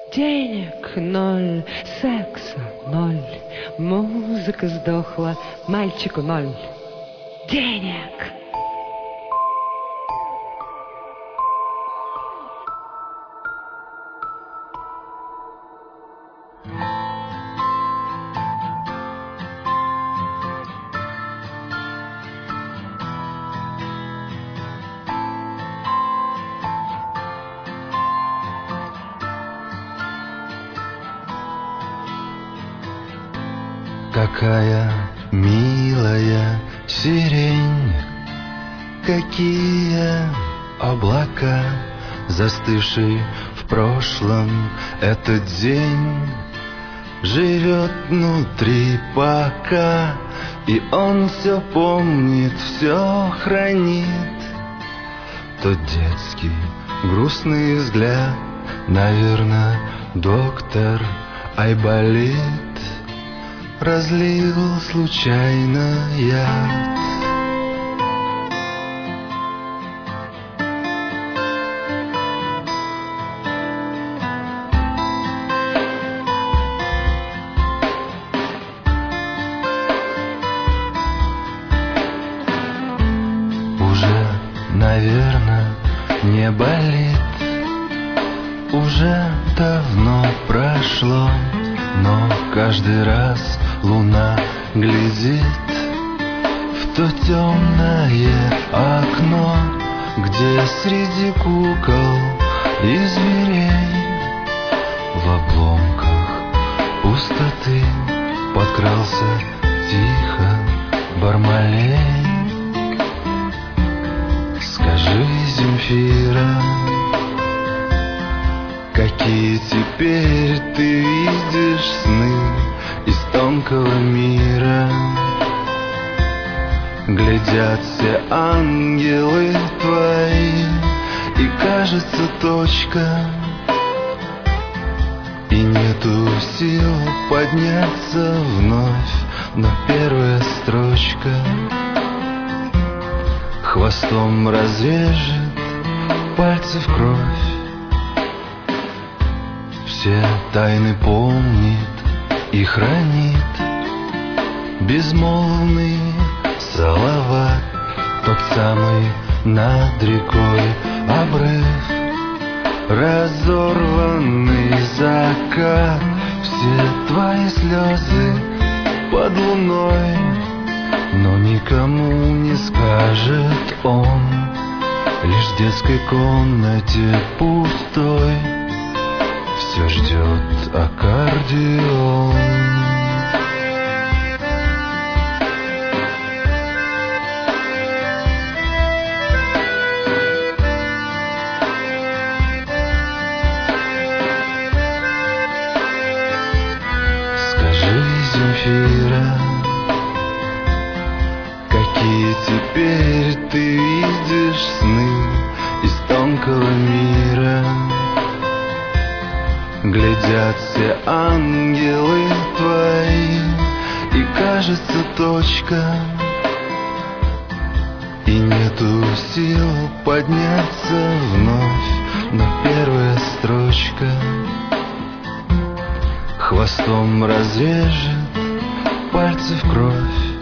Денег ноль, секса ноль, музыка сдохла, мальчику ноль. Денег! Какая милая сирень, какие облака, застывший в прошлом этот день, живет внутри пока, и он все помнит, все хранит. Тот детский грустный взгляд, наверное, доктор Айболит разлил случайно яд. Уже, наверное, не болит, уже давно прошло, но каждый раз луна глядит в то темное окно, где среди кукол и зверей в обломках пустоты подкрался тихо Бармалей. Скажи, Земфира, какие теперь ты видишь сны из тонкого мира? Глядят все ангелы твои, и кажется точка, и нету сил подняться вновь, но первая строчка хвостом разрежет пальцы в кровь. Все тайны помнит и хранит безмолвный Салават, тот самый над рекой обрыв, разорванный закат, все твои слезы под луной, но никому не скажет он, лишь в детской комнате пустой все ждет аккордеон. Скажи, Земфира, какие теперь ты видишь сны из тонкого мира? Глядят все ангелы твои, и кажется точка, и нету сил подняться вновь, но первая строчка хвостом разрежет пальцы в кровь.